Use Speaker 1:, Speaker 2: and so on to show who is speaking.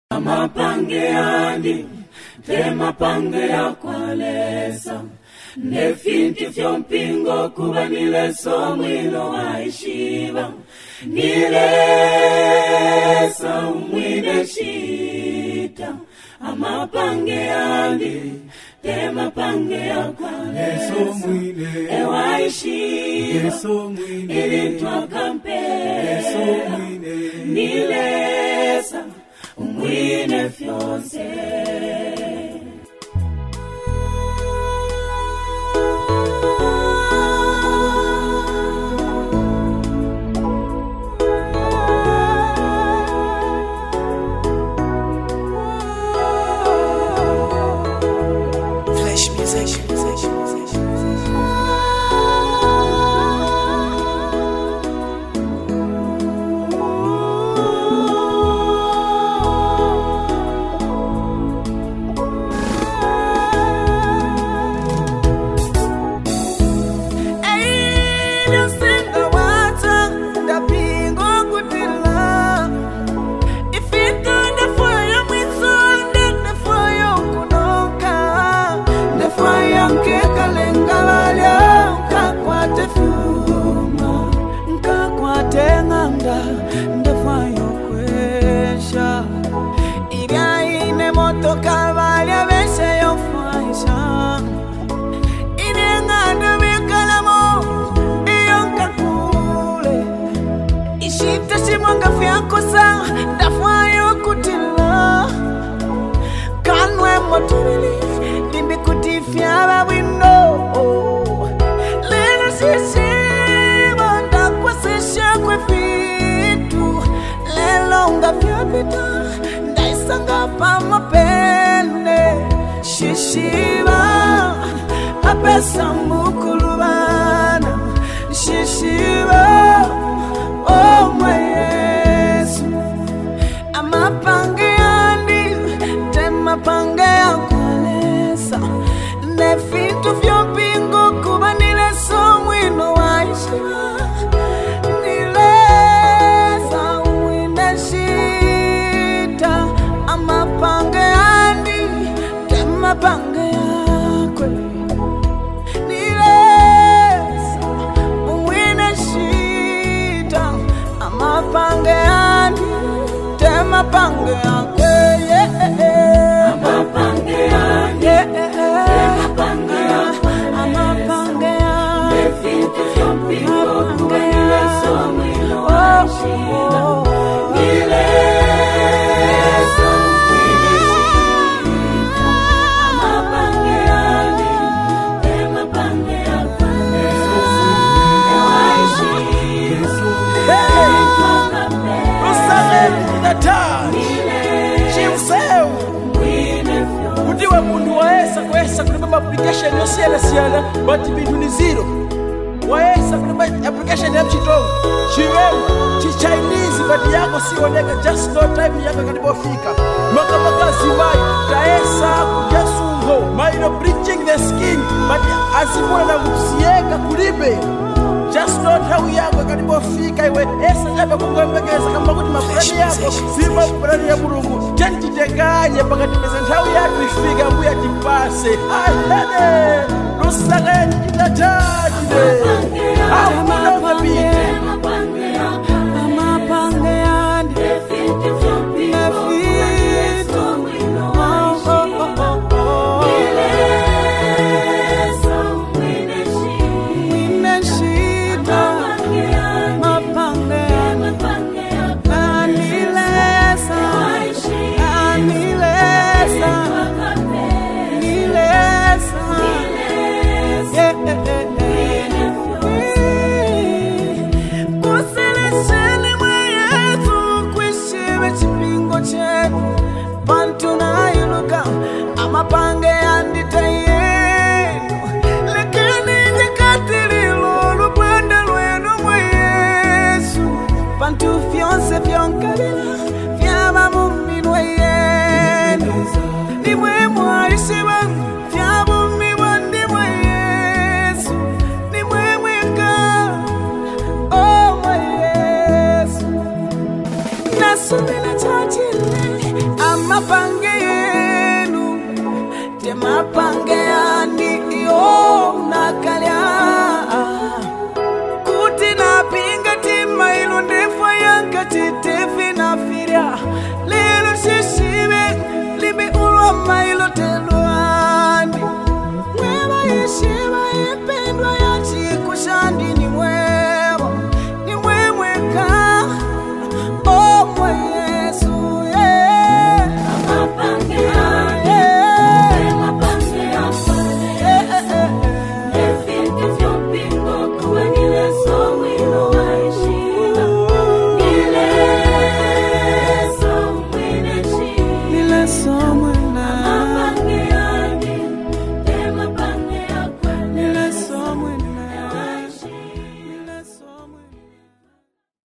Speaker 1: Amapangeandi tema pange ya kwalesa nefinti fyompingo kuba nileso mwilo waishiva nilesa umwine shita amapangeandi tema pange ya kwalesa ewaishiva ilitwa kampe nilesa umwine fyonse Shishiva apesa mukulubana Shishiva oh my Yesu amapange andi tema pange ya kwalesa nefintu vyompingo kuba nileso mwino waishiva nilesa umwine shita amapange pange yakwe nilesa umwine shita amapange yandi tema pange yakwe amapange yandi tema pange yakwe amapange yandi nefintu vyompingo kuba nileso mwino waishiva nilesa Udiwe mundu waesa kulibamba application yosiyana but bintu ni zero waesa kulibamba application ya mchitongo chiwemu chichinese but yako sioneka just no time yako kanibofika maka ziwayo taesa kujasungo maino bleaching the skin but azimuna na kusieka kulibe just not how yako kanibofika iwe esa jabe kungwembekeza kama kuti mafrani yako sima mafrani ya mulungu tenjitekanye pakati nthawi yathu ifika mbuya tipase ayene lusakeni chitatachide amapange yandi
Speaker 2: mapange yenu te mapange yani iyo nakalya kuti napinga tima ilo ndefu yanka chitefi na firia